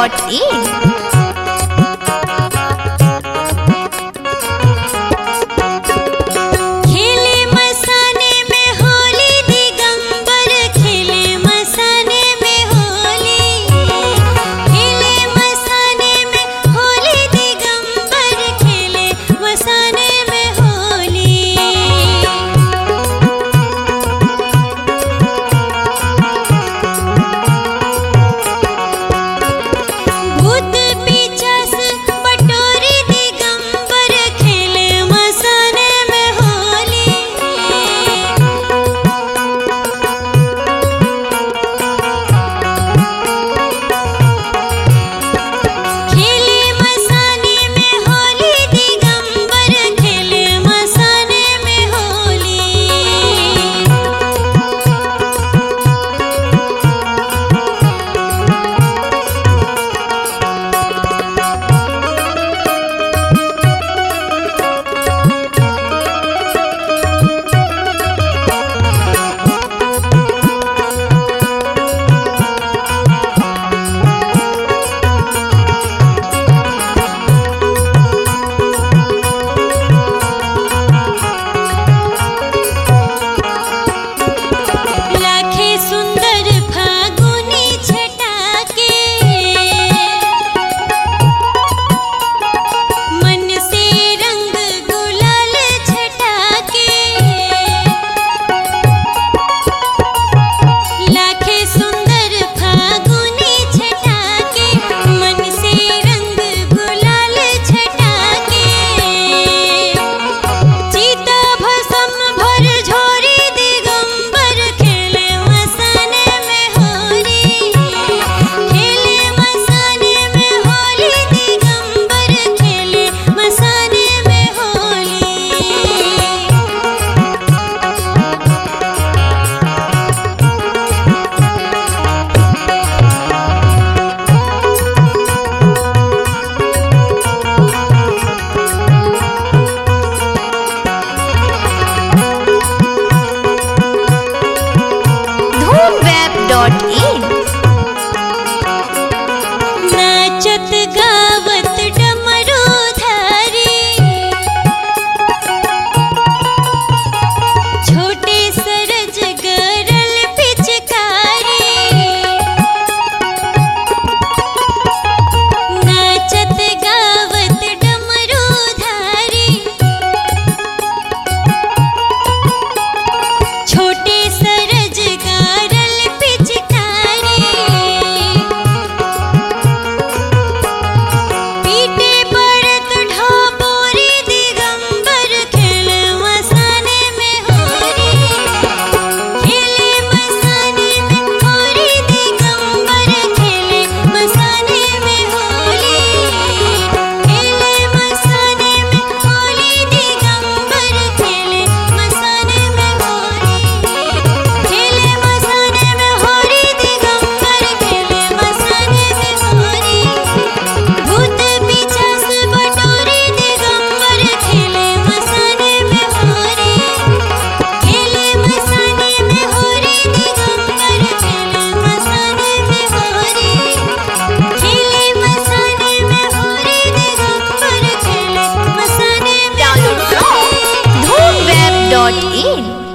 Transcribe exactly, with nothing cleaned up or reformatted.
Dot in. Dot in. नाचत गावत डमरू धारी, छोटे सरज गरल पिचकारी। नाचत गावत डमरू धारी, छोटे सरज गरल पिचकारी। पीटे पड़त ढापोरी दिगंबर, खेले मसाने में होरी। खेले मसाने में होरी दिगंबर, खेले मसाने में होली। खेले मसाने में होली दिगंबर, खेले मसाने में होली। खेले मसाने में होरी दिगंबर, खेले मसाने में होरी। भूत पिशाच बटोरी दिगंबर, खेले मसाने में होरी। खेले मसाने में होरी दिगंबर, खेले मसाने में होरी। खेले मसाने में होरी दिगंबर, खेले मसाने में डाउनलोड होरी। From Dhoom web dot in.